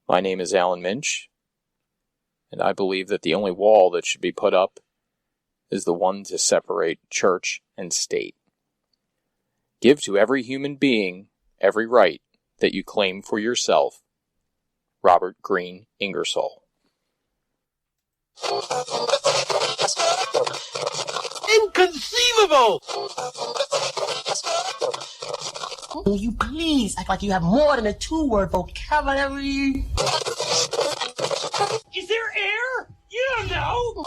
My name is Alan Minch, and I believe that the only wall that should be put up is the one to separate church and state. Give to every human being every right that you claim for yourself. Robert Greene Ingersoll. Inconceivable! Will you please act like you have more than a two-word vocabulary? Is there air? You don't know!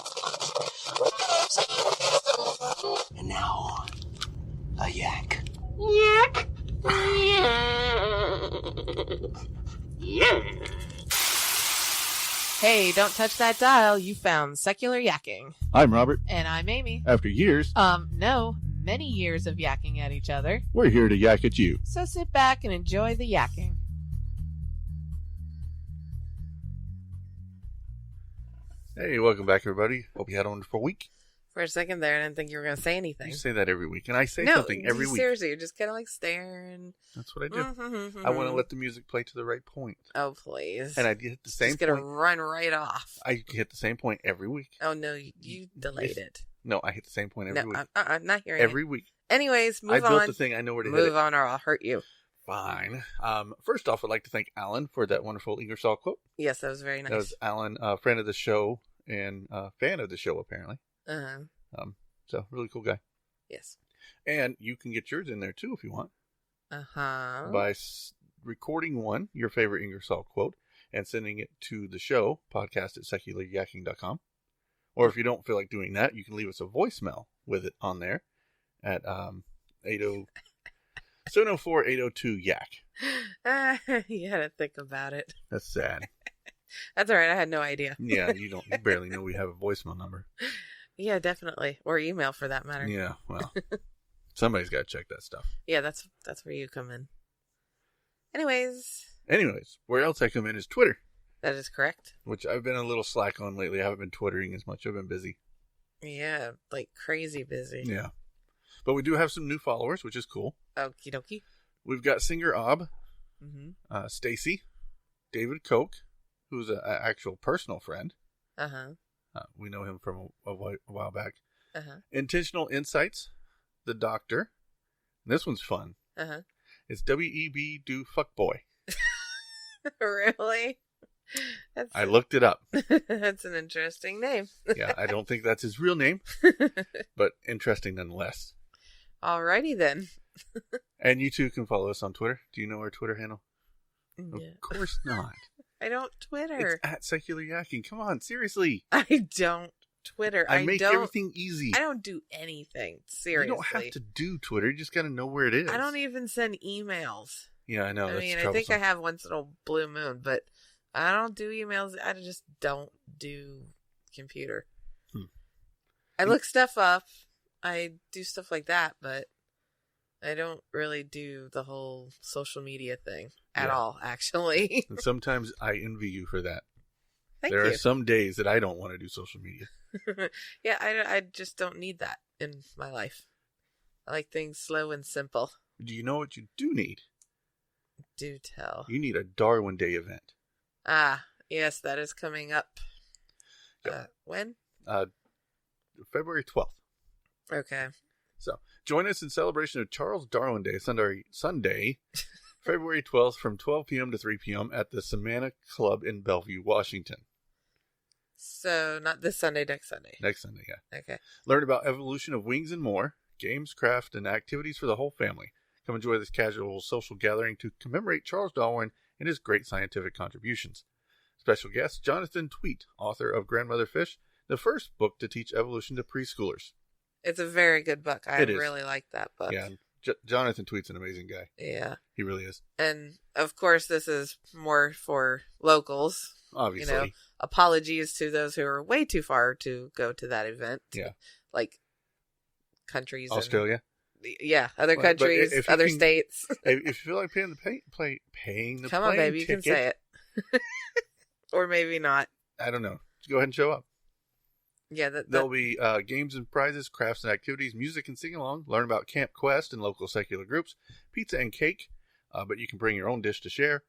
And now, a yak. Yak! Hey, don't touch that dial. You found Secular Yakking. I'm Robert. And I'm Amy. After years, No, many years of yakking at each other. we're here to yak at you. So sit back and enjoy the yakking. Hey, welcome back, everybody. Hope you had a wonderful week. For a second there, I didn't think you were going to say anything. You say that every week, and I say no, something every week. Seriously, you're just kind of like staring. That's what I do. I want to let the music play to the right point. Oh, please. And I hit the same It's going to point. run right off. I hit the same point every week. Oh, no, you delayed it. No, I hit the same point every week. I'm not hearing Every it. week. Anyways, move I on. built the thing. I know where to hit it. Move on or I'll hurt you. Fine. First off, I'd like to thank Alan for that wonderful Ingersoll quote. Yes, that was very nice. That was Alan, a friend of the show and a fan of the show, apparently. Uh-huh. So, really cool guy. Yes. And you can get yours in there, too, if you want. Uh-huh. By recording one, your favorite Ingersoll quote, and sending it to the show, podcast at secularyakking.com. Or if you don't feel like doing that, you can leave us a voicemail with it on there at 704-802-YAK. You had to think about it. That's sad. That's all right. I had no idea. Yeah, you barely know we have a voicemail number. Yeah, definitely. Or email for that matter. Yeah, well, somebody's got to check that stuff. Yeah, that's where you come in. Anyways, where else I come in is Twitter. that is correct. Which I've been a little slack on lately. I haven't been twittering as much. I've been busy. Yeah, like crazy busy. Yeah. But we do have some new followers, which is cool. Okie dokie. We've got Singer Ob, Mm-hmm. Stacy, David Koch, who's an actual personal friend. Uh-huh. We know him from a while back. Uh-huh. Intentional Insights, The Doctor. And this one's fun. Uh-huh. It's W.E.B. Do Fuckboy. Really? I looked it up. That's an interesting name. Yeah, I don't think that's his real name, but interesting nonetheless. Alrighty then. And you too can follow us on Twitter. Do you know our Twitter handle? Yeah. Of course not. I don't Twitter. It's at Secular Yakking. Come on, seriously. I don't Twitter. I make everything easy. I don't do anything. Seriously. You don't have to do Twitter. You just got to know where it is. I don't even send emails. Yeah, I know. I That's mean, I troublesome. think I have once in a blue moon, but I don't do emails. I just don't do computer. I look stuff up. I do stuff like that, but I don't really do the whole social media thing at all, actually. And sometimes I envy you for that. Thank there you. are some days that I don't want to do social media. Yeah, I just don't need that in my life. I like things slow and simple. Do you know what you do need? Do tell. You need a Darwin Day event. Ah, yes, that is coming up. Yep. When? February 12th. Okay. So, join us in celebration of Charles Darwin Day, Sunday, February 12th from 12 p.m. to 3 p.m. at the Samana Club in Bellevue, Washington. So, not this Sunday, next Sunday. Next Sunday, yeah. Okay. Learn about evolution of wings and more, games, craft, and activities for the whole family. Come enjoy this casual social gathering to commemorate Charles Darwin and his great scientific contributions. Special guest, Jonathan Tweet, author of Grandmother Fish, the first book to teach evolution to preschoolers. It's a very good book. I It is. really like that book. Yeah, Jonathan Tweet's an amazing guy. Yeah. He really is. And, of course, this is more for locals. Obviously. You know, apologies to those who are way too far to go to that event. Yeah. Like countries. Australia. Yeah, other Well, but countries, if you other can- states. If you feel like paying the Come on, plane baby, you ticket, can say it. Or maybe not. I don't know. Just go ahead and show up. Yeah, There'll be games and prizes, crafts and activities, music and sing along. Learn about Camp Quest and local secular groups, pizza and cake, but you can bring your own dish to share.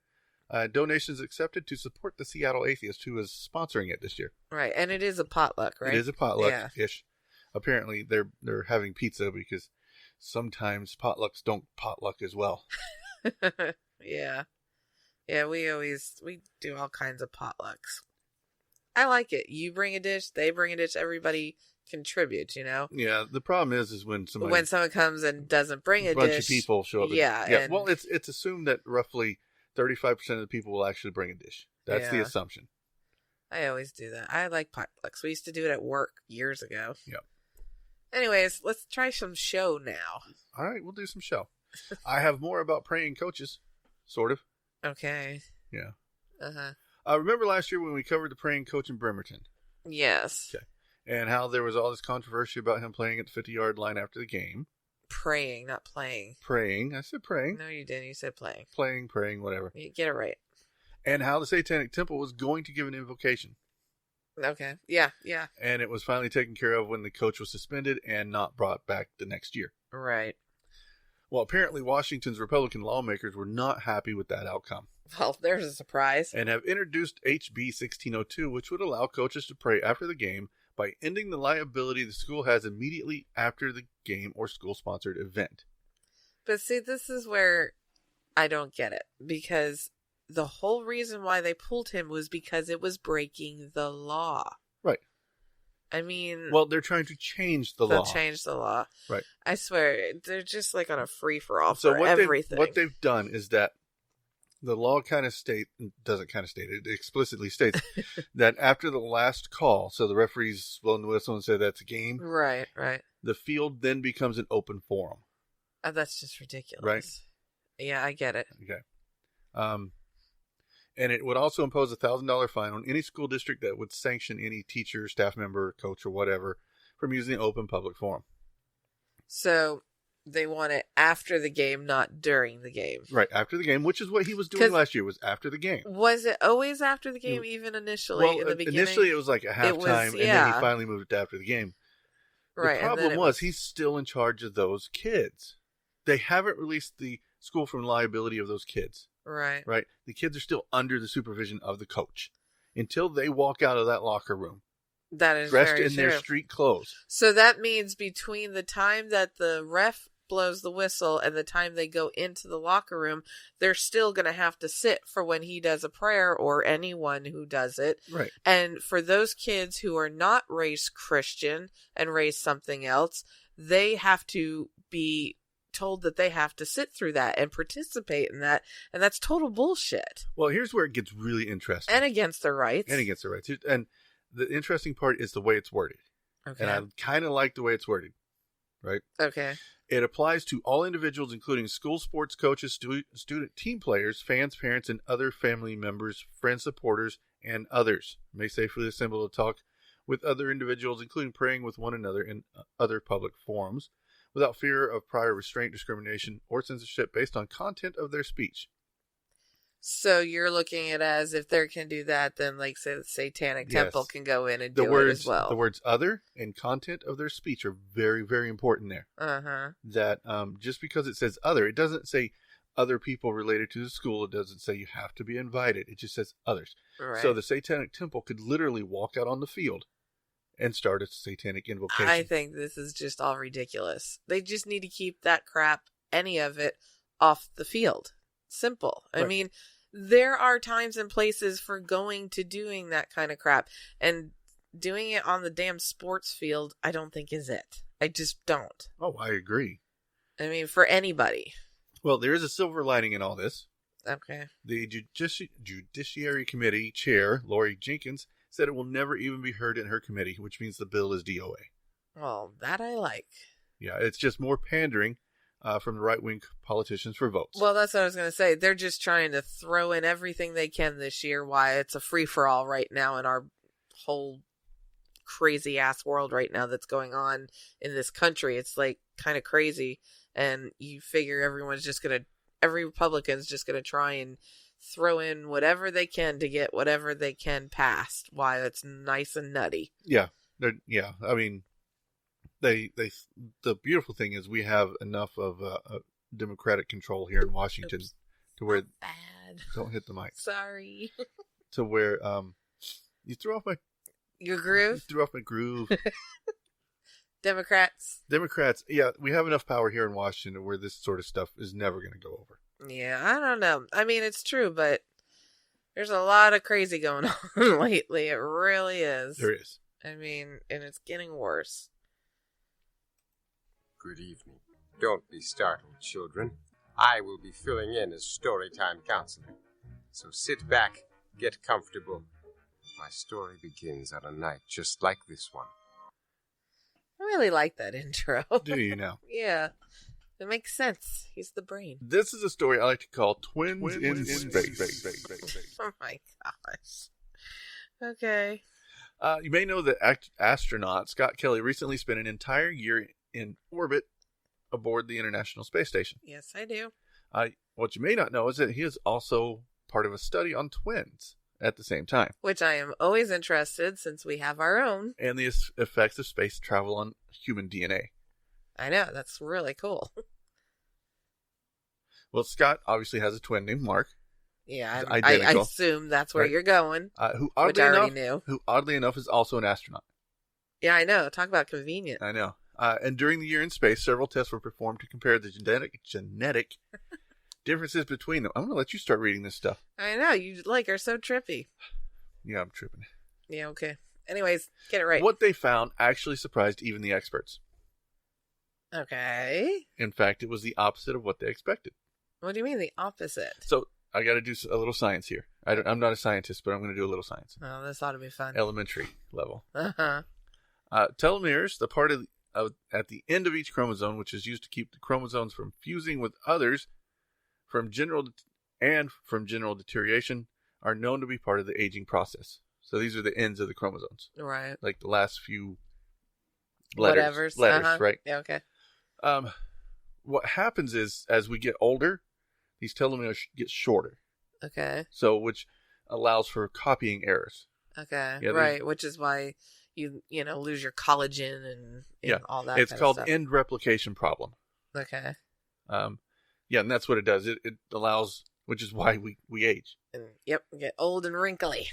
Donations accepted to support the Seattle Atheist, who is sponsoring it this year. Right, and it is a potluck, right? It is a potluck-ish. Yeah. Apparently, they're having pizza because sometimes potlucks don't potluck as well. Yeah. Yeah, we do all kinds of potlucks. I like it. You bring a dish, they bring a dish, everybody contributes, you know? Yeah, the problem is when someone comes and doesn't bring a bunch dish. Of people show up. Yeah. And, well, it's assumed that roughly 35% of the people will actually bring a dish. That's the assumption. I always do that. I like potlucks. We used to do it at work years ago. Yep. Anyways, let's try some show now. All right, we'll do some show. I have more about praying coaches, sort of. Okay. Yeah. Uh-huh. Remember last year when we covered the praying coach in Bremerton? Yes. Okay. And how there was all this controversy about him playing at the 50-yard line after the game. Praying, not playing. Praying. I said praying. No, you didn't. You said playing. Playing, praying, whatever. You get it right. And how the Satanic Temple was going to give an invocation. Okay. Yeah. And it was finally taken care of when the coach was suspended and not brought back the next year. Right. Well, apparently Washington's Republican lawmakers were not happy with that outcome. Well, there's a surprise. And have introduced HB 1602, which would allow coaches to pray after the game by ending the liability the school has immediately after the game or school-sponsored event. But see, this is where I don't get it. Because the whole reason why they pulled him was because it was breaking the law. Right. I mean... Well, they're trying to change the law. They'll change the law. Right. I swear, they're just like on a free-for-all so for everything. What they've done is that the law it explicitly states that after the last call, so the referees blow the whistle and say that's a game. Right. The field then becomes an open forum. That's just ridiculous. Right. Yeah, I get it. Okay. And it would also impose a $1,000 fine on any school district that would sanction any teacher, staff member, coach, or whatever from using the open public forum. So they want it after the game, not during the game. Right, after the game, which is what he was doing last year, was after the game. Was it always after the game, even initially in the beginning? Initially it was like a halftime, and then he finally moved it to after the game. Right. The problem was he's still in charge of those kids. They haven't released the school from liability of those kids. Right. Right. The kids are still under the supervision of the coach until they walk out of that locker room. That is dressed very in their street clothes. So that means between the time that the ref blows the whistle and the time they go into the locker room, they're still going to have to sit for when he does a prayer or anyone who does it. Right. And for those kids who are not raised Christian and raised something else, they have to be told that they have to sit through that and participate in that, and that's total bullshit. Well, here's where it gets really interesting. And against their rights. And the interesting part is the way it's worded. Okay. And I kind of like the way it's worded. Right? Okay. It applies to all individuals, including school sports coaches, student team players, fans, parents, and other family members, friends, supporters, and others. May safely assemble to talk with other individuals, including praying with one another in other public forums, without fear of prior restraint, discrimination, or censorship based on content of their speech. So you're looking at it as if they can do that, then like say the Satanic Temple can go in and do it as well. The words other and content of their speech are very, very important there. Uh-huh. That just because it says other, it doesn't say other people related to the school. It doesn't say you have to be invited. It just says others. Right. So the Satanic Temple could literally walk out on the field and start a satanic invocation. I think this is just all ridiculous. They just need to keep that crap, any of it, off the field. Simple. Right. I mean, there are times and places for going to doing that kind of crap. And doing it on the damn sports field, I don't think is it. I just don't. Oh, I agree. I mean, for anybody. Well, there is a silver lining in all this. Okay. The Judiciary Committee Chair, Lori Jenkins, said it will never even be heard in her committee, which means the bill is DOA. Well, that I like. Yeah, it's just more pandering from the right-wing politicians for votes. Well, that's what I was going to say. They're just trying to throw in everything they can this year. Why it's a free-for-all right now in our whole crazy-ass world right now that's going on in this country. It's like kind of crazy. And you figure every Republican's just going to try and throw in whatever they can to get whatever they can passed while it's nice and nutty. Yeah. I mean, the beautiful thing is we have enough of Democratic control here in Washington to where bad. Don't hit the mic. Sorry. To where you threw off my Your groove? groove. Democrats. Democrats, yeah, we have enough power here in Washington where this sort of stuff is never going to go over. Yeah, I don't know. I mean, it's true, but there's a lot of crazy going on lately. It really is. There is. I mean, and it's getting worse. Good evening. Don't be startled, children. I will be filling in as storytime counselor. So sit back, get comfortable. My story begins on a night just like this one. I really like that intro. Do you now? Yeah. It makes sense. He's the brain. This is a story I like to call Twins in Space. Oh my gosh. Okay. You may know that astronaut Scott Kelly recently spent an entire year in orbit aboard the International Space Station. Yes, I do. What you may not know is that he is also part of a study on twins at the same time. Which I am always interested since we have our own. And the effects of space travel on human DNA. I know. That's really cool. Well, Scott obviously has a twin named Mark. Yeah, He's I identical. assume that's where Right. you're going. Who Which I already knew. oddly enough is also an astronaut. Yeah, I know. Talk about convenient. I know. And during the year in space, several tests were performed to compare the genetic differences between them. I'm going to let you start reading this stuff. I know. You are so trippy. Yeah, I'm tripping. Yeah, okay. Anyways, get it right. What they found actually surprised even the experts. Okay. In fact, it was the opposite of what they expected. What do you mean the opposite? So I got to do a little science here. I'm not a scientist, but I'm going to do a little science. Oh, this ought to be fun. Elementary level. Uh-huh. Telomeres, the part at the end of each chromosome, which is used to keep the chromosomes from fusing with others from general deterioration, are known to be part of the aging process. So these are the ends of the chromosomes. Right. Like the last few letters, Uh-huh. right? Yeah, okay. What happens is, as we get older, these telomeres get shorter. Okay. So, which allows for copying errors. Okay. Yeah, right. Which is why you lose your collagen and all that. It's kind called of stuff. end replication problem. Okay. Yeah, and that's what it does. It allows, which is why we age. And yep, get old and wrinkly.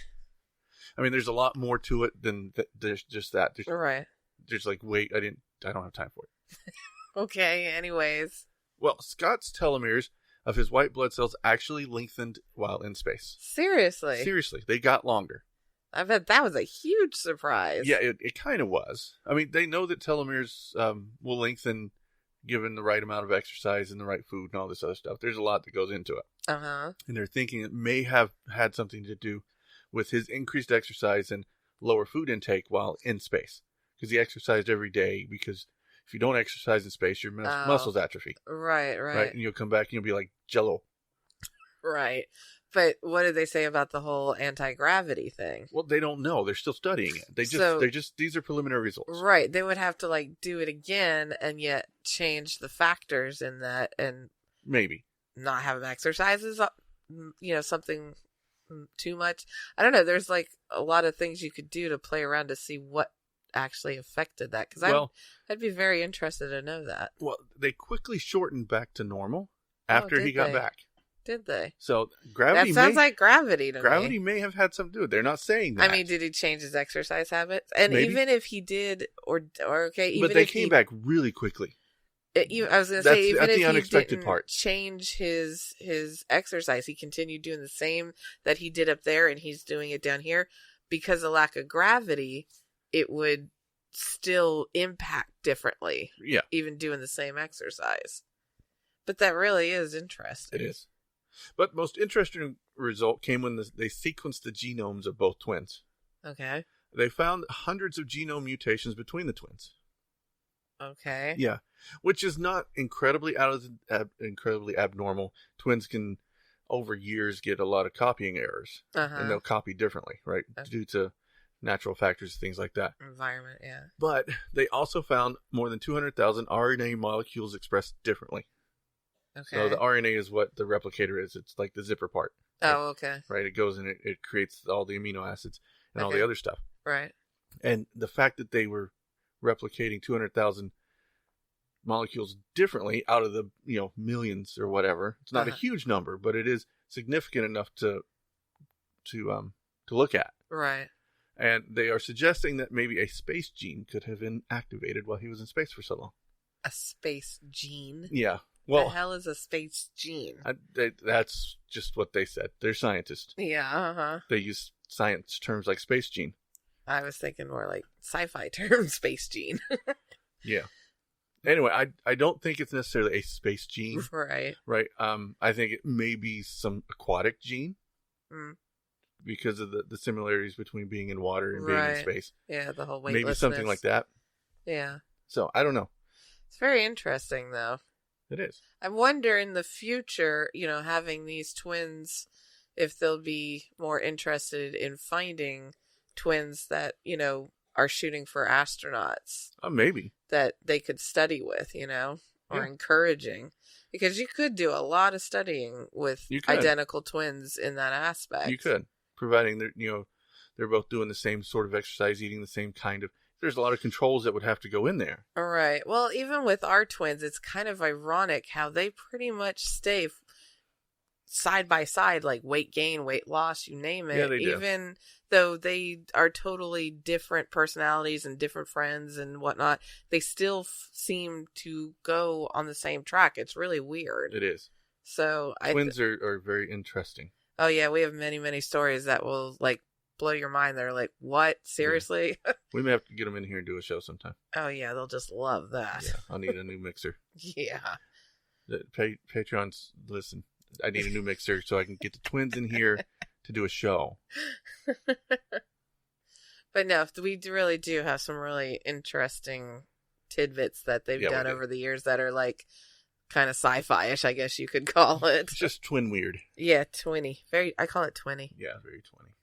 I mean, there's a lot more to it than there's just that. Right. There's like, wait, I don't have time for it. Okay. Anyways. Well, Scott's telomeres of his white blood cells actually lengthened while in space. Seriously. Seriously, they got longer. I bet that was a huge surprise. Yeah, it kind of was. I mean, they know that telomeres will lengthen given the right amount of exercise and the right food and all this other stuff. There's a lot that goes into it. Uh-huh. And they're thinking it may have had something to do with his increased exercise and lower food intake while in space. Because he exercised every day, because if you don't exercise in space, your muscles atrophy. Right. And you'll come back and you'll be like Jell-O. Right. But what did they say about the whole anti-gravity thing? Well, they don't know. They're still studying it. These are preliminary results. Right. They would have to do it again and yet change the factors in that and Maybe. not have them exercises, something too much. I don't know. There's a lot of things you could do to play around to see what actually affected that. Because I'd be very interested to know that. Well, they quickly shortened back to normal after he got back. Did they? So gravity. That sounds like gravity to me. Gravity may have had something to do with it. They're not saying that. I mean, did he change his exercise habits? And Maybe. even if he did, even but they if came back really quickly. I was going to say, even that's if the he unexpected didn't part. change his exercise, he continued doing the same that he did up there, and he's doing it down here. Because of lack of gravity, it would still impact differently. Yeah, even doing the same exercise. But that really is interesting. it is. But most interesting result came when they sequenced the genomes of both twins. Okay. They found hundreds of genome mutations between the twins. Okay. Yeah, which is not incredibly incredibly abnormal. Twins can, over years, get a lot of copying errors, and they'll copy differently, right, due to natural factors, things like that. Environment, yeah. But they also found more than 200,000 RNA molecules expressed differently. Okay. So the RNA is what the replicator is. It's like the zipper part. Right? Oh, okay. Right. It goes and it creates all the amino acids and all the other stuff. Right. And the fact that they were replicating 200,000 molecules differently out of the millions or whatever. It's not a huge number, but it is significant enough to look at. Right. And they are suggesting that maybe a space gene could have been activated while he was in space for so long. A space gene? Yeah. The Well, hell is a space gene? that's just what they said. They're scientists. Yeah, uh-huh. They use science terms like space gene. I was thinking more like sci-fi term, space gene. Yeah. Anyway, I don't think it's necessarily a space gene, Right. right? I think it may be some aquatic gene Mm. because of the similarities between being in water and being in Right. space. Yeah, the whole weightlessness. Maybe something like that. Yeah. So I don't know. It's very interesting, though. It is. I wonder in the future, having these twins, if they'll be more interested in finding twins that, are shooting for astronauts Maybe. that they could study with, or Yeah. encouraging. Because you could do a lot of studying with You could. identical twins in that aspect. You could, providing they're both doing the same sort of exercise, eating the same kind of. There's a lot of controls that would have to go in there. All right. Well, even with our twins, it's kind of ironic how they pretty much stay side by side, like weight gain, weight loss, you name it. Yeah, they do. Even though they are totally different personalities and different friends and whatnot, they still seem to go on the same track. It's really weird. It is. So Twins are very interesting. Oh yeah, we have many, many stories that will blow your mind. They're like, what? Seriously? Yeah. We may have to get them in here and do a show sometime. Oh yeah, they'll just love that. Yeah, I'll need a new mixer. Yeah. The Patreons, listen, I need a new mixer so I can get the twins in here to do a show. But no, we really do have some really interesting tidbits that they've done over the years that are kind of sci-fi-ish, I guess you could call it. It's just twin weird. Yeah, twinny. I call it twinny. Yeah, very twinny.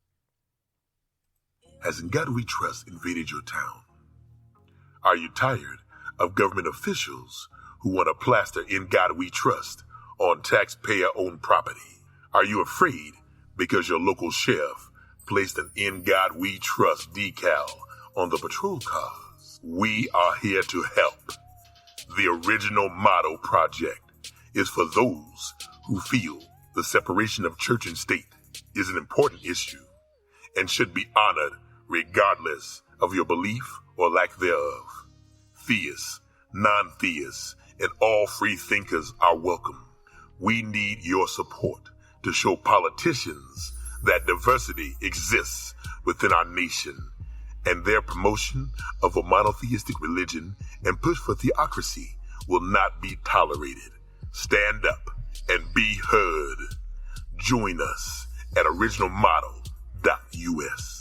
Has In God We Trust invaded your town? Are you tired of government officials who want to plaster In God We Trust on taxpayer-owned property? Are you afraid because your local sheriff placed an In God We Trust decal on the patrol cars? We are here to help. The Original Motto Project is for those who feel the separation of church and state is an important issue and should be honored regardless of your belief or lack thereof. Theists, non-theists, and all free thinkers are welcome. We need your support to show politicians that diversity exists within our nation, and their promotion of a monotheistic religion and push for theocracy will not be tolerated. Stand up and be heard. Join us at originalmotto.us.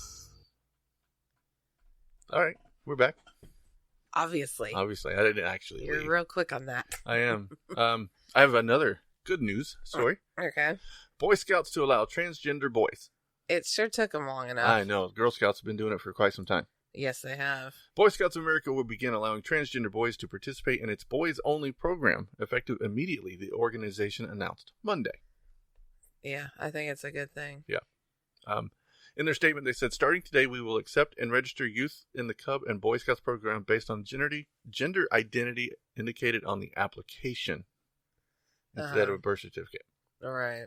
All right, we're back. Obviously. I didn't actually You're leave. real quick on that. I am. I have another good news story. Okay. Boy Scouts to allow transgender boys. It sure took them long enough. I know. Girl Scouts have been doing it for quite some time. Yes, they have. Boy Scouts of America will begin allowing transgender boys to participate in its Boys Only program, effective immediately, the organization announced Monday. Yeah, I think it's a good thing. Yeah. In their statement, they said, starting today, we will accept and register youth in the Cub and Boy Scouts program based on gender identity indicated on the application instead of a birth certificate. All right.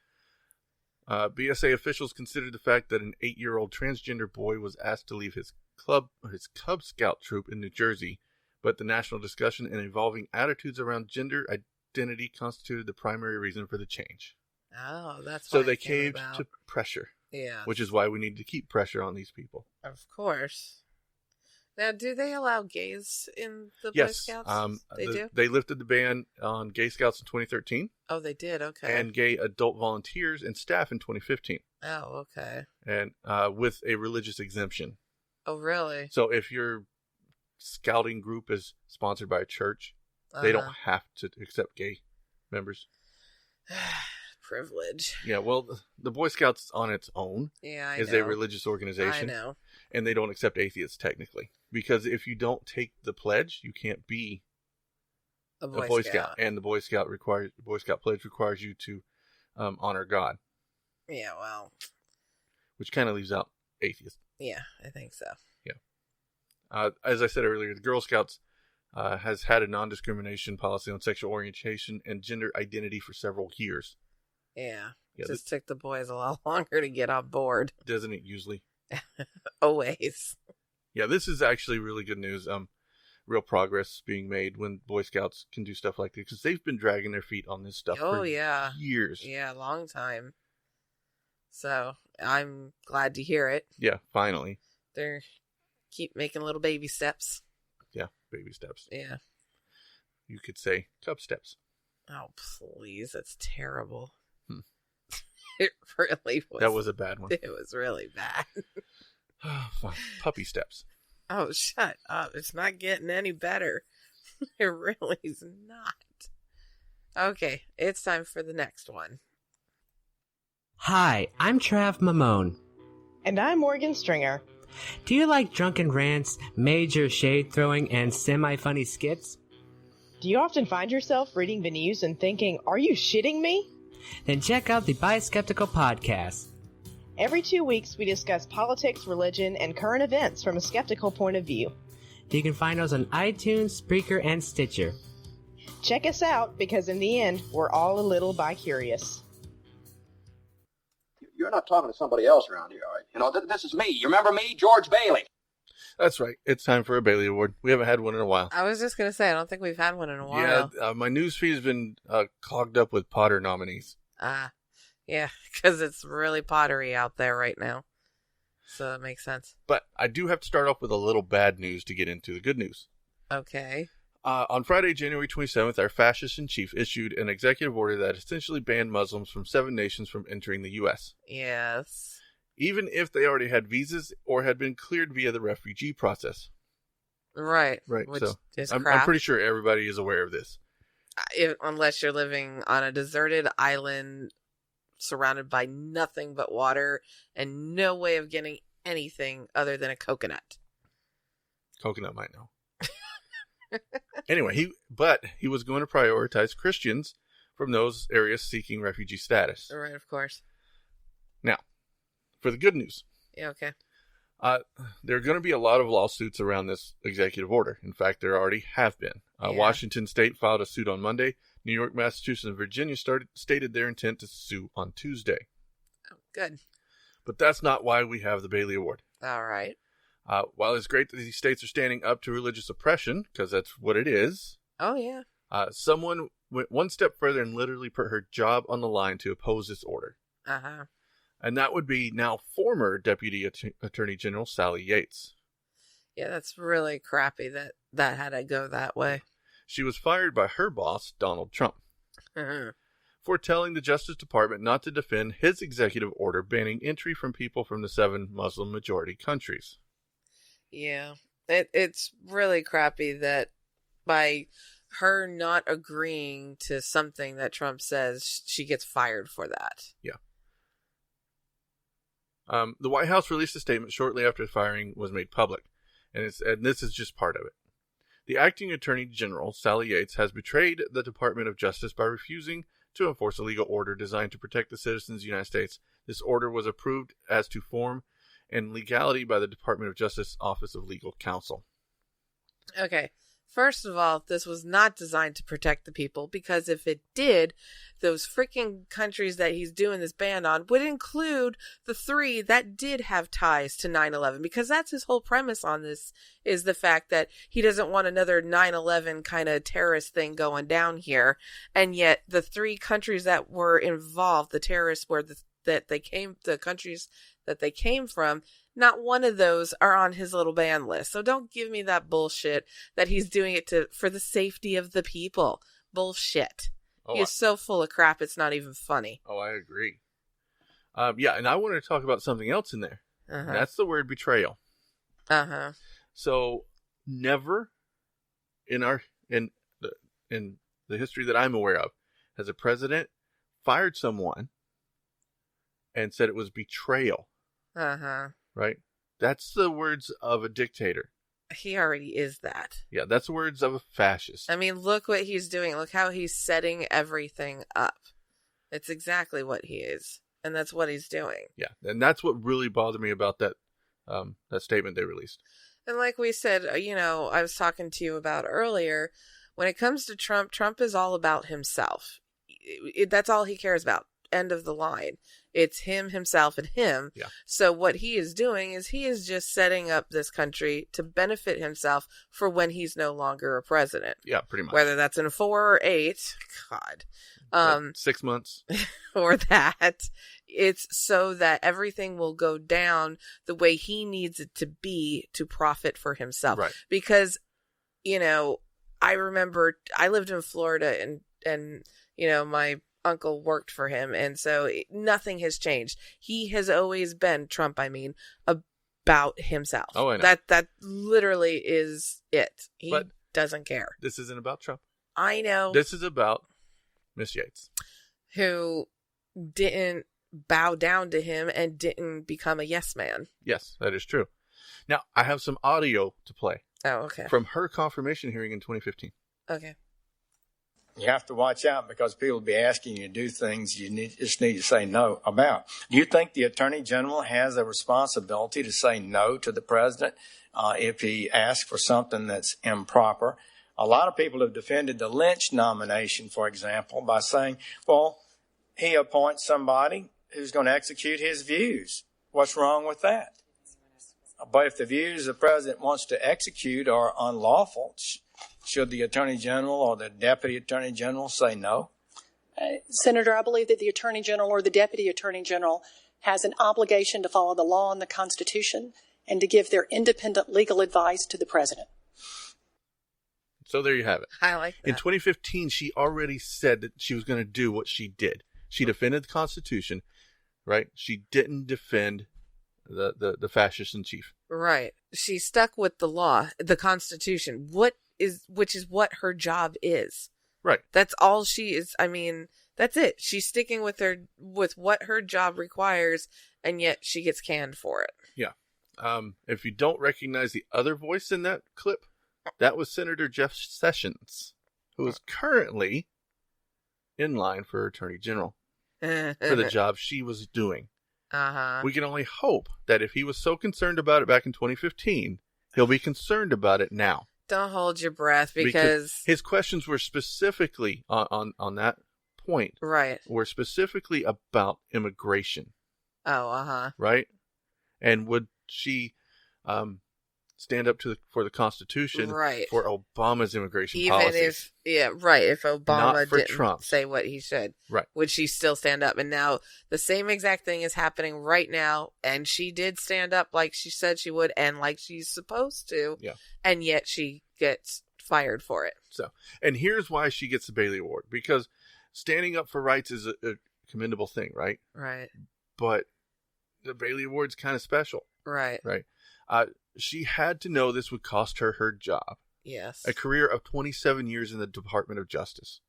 BSA officials considered the fact that an 8-year-old transgender boy was asked to leave his Cub Scout troop in New Jersey, but the national discussion and evolving attitudes around gender identity constituted the primary reason for the change. Oh, that's so what they it came caved about. to pressure. Yeah. Which is why we need to keep pressure on these people. Of course. Now, do they allow gays in the Boy Yes. Scouts? They do? They lifted the ban on gay scouts in 2013. Oh, they did? Okay. And gay adult volunteers and staff in 2015. Oh, okay. And with a religious exemption. Oh, really? So if your scouting group is sponsored by a church, they don't have to accept gay members. Privilege. Yeah, well, the Boy Scouts on its own is a religious organization. I know. And they don't accept atheists technically. Because if you don't take the pledge, you can't be a Boy Scout. And the Boy Scout pledge requires you to honor God. Yeah, well. Which kind of leaves out atheists. Yeah, I think so. Yeah. As I said earlier, the Girl Scouts has had a non-discrimination policy on sexual orientation and gender identity for several years. Yeah. Yeah, Just took the boys a lot longer to get on board. Doesn't it usually? Always. Yeah, this is actually really good news. Real progress being made when Boy Scouts can do stuff like this, because they've been dragging their feet on this stuff for years. Yeah, long time. So I'm glad to hear it. Yeah, finally. They're keep making little baby steps. Yeah, baby steps. Yeah. You could say cub steps. Oh, please. That's terrible. It really was. That was a bad one. It was really bad. Fine. Puppy steps. Oh, shut up. It's not getting any better. It really is not. Okay, it's time for the next one. Hi, I'm Trav Mamone. And I'm Morgan Stringer. Do you like drunken rants, major shade throwing, and semi-funny skits? Do you often find yourself reading the news and thinking, are you shitting me? Then check out the Bi Skeptical podcast. Every 2 weeks, we discuss politics, religion, and current events from a skeptical point of view. You can find us on iTunes, Spreaker, and Stitcher. Check us out, because in the end, we're all a little bi-curious. You're not talking to somebody else around here, all right? You know, this is me. You remember me? George Bailey. That's right. It's time for a Bailey Award. We haven't had one in a while. I was just going to say, I don't think we've had one in a while. Yeah, my newsfeed has been clogged up with Potter nominees. Yeah, because it's really pottery out there right now. So that makes sense. But I do have to start off with a little bad news to get into the good news. Okay. On Friday, January 27th, our fascist-in-chief issued an executive order that essentially banned Muslims from 7 nations from entering the U.S. Yes. Even if they already had visas or had been cleared via the refugee process. Right. Which so is I'm pretty sure everybody is aware of this. Unless you're living on a deserted island surrounded by nothing but water and no way of getting anything other than a coconut. Coconut might know. Anyway, he was going to prioritize Christians from those areas seeking refugee status. Right, of course. Now, for the good news. Yeah, okay. There are going to be a lot of lawsuits around this executive order. In fact, there already have been. Washington State filed a suit on Monday. New York, Massachusetts, and Virginia stated their intent to sue on Tuesday. Oh, good. But that's not why we have the Bailey Award. All right. While it's great that these states are standing up to religious oppression, because that's what it is. Oh, yeah. Someone went one step further and literally put her job on the line to oppose this order. Uh-huh. And that would be now former Deputy Attorney General Sally Yates. Yeah, that's really crappy that had to go that way. She was fired by her boss, Donald Trump, for telling the Justice Department not to defend his executive order banning entry from people from the 7 Muslim majority countries. Yeah, it's really crappy that by her not agreeing to something that Trump says, she gets fired for that. Yeah. The White House released a statement shortly after the firing was made public, and this is just part of it. The acting Attorney General, Sally Yates, has betrayed the Department of Justice by refusing to enforce a legal order designed to protect the citizens of the United States. This order was approved as to form and legality by the Department of Justice Office of Legal Counsel. Okay. First of all, this was not designed to protect the people, because if it did, those freaking countries that he's doing this ban on would include the 3 that did have ties to 9/11, because that's his whole premise on this, is the fact that he doesn't want another 9/11 kind of terrorist thing going down here. And yet the 3 countries that were involved, the terrorists were the countries that they came from, not one of those are on his little ban list. So don't give me that bullshit that he's doing it for the safety of the people. Bullshit. He is so full of crap, it's not even funny. Oh, I agree. Yeah, and I wanted to talk about something else in there. Uh-huh. That's the word betrayal. Uh-huh. So, never in the history that I'm aware of has a president fired someone and said it was betrayal. Uh-huh. Right? That's the words of a dictator. He already is that. Yeah, that's the words of a fascist. I mean, look what he's doing. Look how he's setting everything up. It's exactly what he is. And that's what he's doing. Yeah, and that's what really bothered me about that statement they released. And like we said, I was talking to you about earlier, when it comes to Trump, Trump is all about himself. That's all he cares about. end of the line. It's him, himself, and him. Yeah. So what he is doing is he is just setting up this country to benefit himself for when he's no longer a president. Yeah, pretty much. Whether that's in 4 or 8, God. 6 months. Or that. It's so that everything will go down the way he needs it to be to profit for himself. Right. Because, I remember I lived in Florida and my uncle worked for him. And so nothing has changed. He has always been, Trump, about himself. Oh, I know. That literally is it. He doesn't care. This isn't about Trump. I know. This is about Miss Yates. Who didn't bow down to him and didn't become a yes man. Yes, that is true. Now, I have some audio to play. Oh, okay. From her confirmation hearing in 2015. Okay. You have to watch out because people will be asking you to do things just need to say no about. Do you think the Attorney General has a responsibility to say no to the president if he asks for something that's improper? A lot of people have defended the Lynch nomination, for example, by saying, well, he appoints somebody who's going to execute his views. What's wrong with that? But if the views the president wants to execute are unlawful, should the Attorney General or the Deputy Attorney General say no? Senator, I believe that the Attorney General or the Deputy Attorney General has an obligation to follow the law and the Constitution and to give their independent legal advice to the president. So there you have it. I like that. In 2015, she already said that she was going to do what she did. She defended the Constitution, right? She didn't defend the fascist in chief. Right. She stuck with the law, the Constitution, which is what her job is. Right. That's all she is. I mean, that's it. She's sticking with what her job requires, and yet she gets canned for it. Yeah. If you don't recognize the other voice in that clip, that was Senator Jeff Sessions, who is currently in line for Attorney General for the job she was doing. Uh-huh. We can only hope that if he was so concerned about it back in 2015, he'll be concerned about it now. Don't hold your breath because his questions were specifically on that point. Right. Were specifically about immigration. Oh, uh-huh. Right? And would she stand up for the Constitution for Obama's immigration policy? If Obama didn't Trump. say what he should, right? Would she still stand up? And now the same exact thing is happening right now, and she did stand up like she said she would, and like she's supposed to, and yet she gets fired for it. So, and here's why she gets the Bailey Award, because standing up for rights is a commendable thing, right? Right. But the Bailey Award's kind of special, right? Right. She had to know this would cost her her job. Yes. A career of 27 years in the Department of Justice.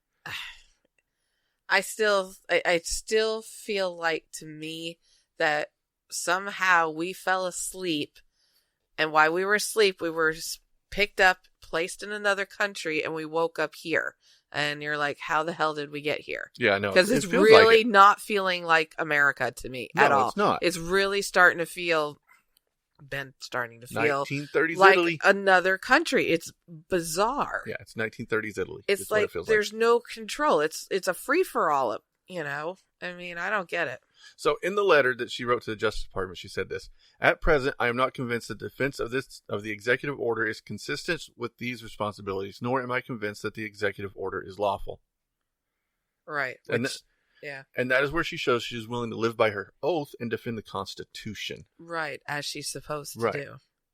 I still feel like, to me, that somehow we fell asleep, and while we were asleep, we were picked up, placed in another country, and we woke up here. And you're like, how the hell did we get here? Yeah, I know. Because it's really not feeling like America to me at all. It's not. It's really starting to feel 1930s like Italy. Another country. It's bizarre. Yeah, it's 1930s Italy. It's like there's no control. It's a free for all. I mean, I don't get it. So in the letter that she wrote to the Justice Department, she said this: "At present, I am not convinced that the defense of the executive order is consistent with these responsibilities, nor am I convinced that the executive order is lawful." Right. And that is where she shows she is willing to live by her oath and defend the Constitution. Right, as she's supposed to do.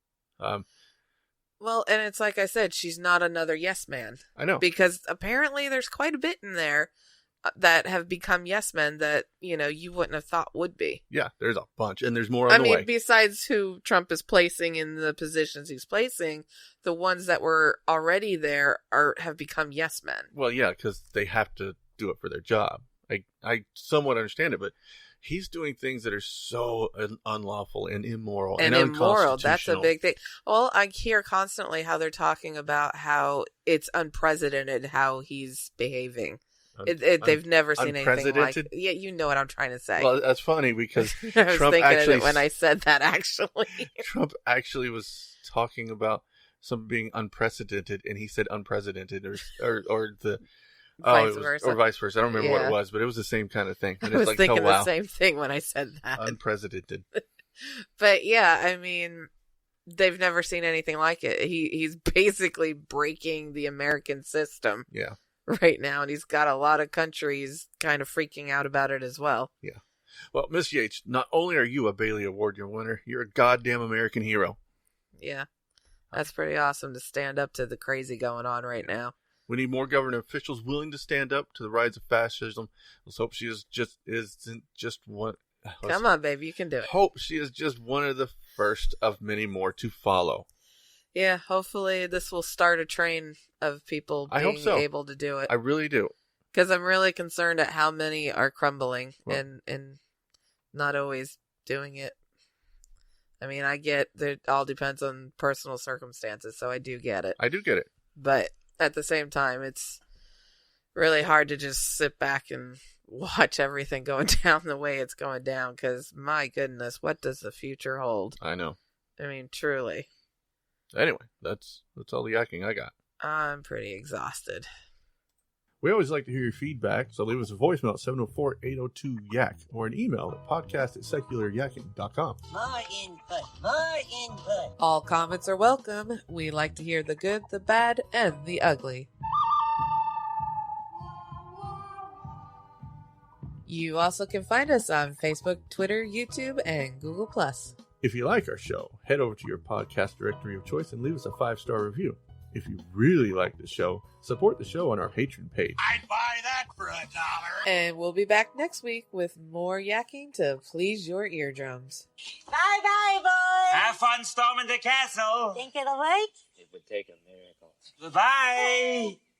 Well, and it's like I said, she's not another yes man. I know. Because apparently there's quite a bit in there that have become yes men that, you wouldn't have thought would be. Yeah, there's a bunch, and there's more on the way. Besides who Trump is placing in the positions he's placing, the ones that were already there have become yes men. Well, yeah, because they have to do it for their job. I somewhat understand it, but he's doing things that are so unlawful and immoral and unconstitutional. That's a big thing. Well, I hear constantly how they're talking about how it's unprecedented how he's behaving. They've never seen anything like it. Yeah, you know what I'm trying to say. Well, that's funny because I was Trump thinking of it when I said that, actually. Trump actually was talking about something being unprecedented, and he said unprecedented, or the vice versa. Or vice versa. I don't remember what Yeah. it was, but it was the same kind of thing. I And was it's like, thinking oh, wow. the same thing when I said that. Unprecedented. But yeah, I mean, they've never seen anything like it. He's basically breaking the American system Yeah. right now, and he's got a lot of countries kind of freaking out about it as well. Yeah. Well, Miss Yates, not only are you a Bailey Award winner, you're a goddamn American hero. Yeah, that's pretty awesome to stand up to the crazy going on right now. We need more government officials willing to stand up to the rise of fascism. Let's hope she isn't just one. Come on, baby, you can do it. Hope she is just one of the first of many more to follow. Yeah, hopefully this will start a train of people I hope being so. able to do it. I really do. Because I'm really concerned at how many are crumbling Well- and not always doing it. I mean, I get that it all depends on personal circumstances, so I do get it. I do get it. But at the same time, it's really hard to just sit back and watch everything going down the way it's going down, because my goodness, what does the future hold? I know. I mean, truly. Anyway, that's all the yakking I got. I'm pretty exhausted. We always like to hear your feedback, so leave us a voicemail at 704-802-YAK or an email at podcast@secularyakking.com. More input. All comments are welcome. We like to hear the good, the bad, and the ugly. You also can find us on Facebook, Twitter, YouTube, and Google+. If you like our show, head over to your podcast directory of choice and leave us a 5-star review. If you really like the show, support the show on our Patreon page. I'd buy that for $1. And we'll be back next week with more yakking to please your eardrums. Bye-bye, boys. Have fun storming the castle. Think it'll work? It would take a miracle. Goodbye.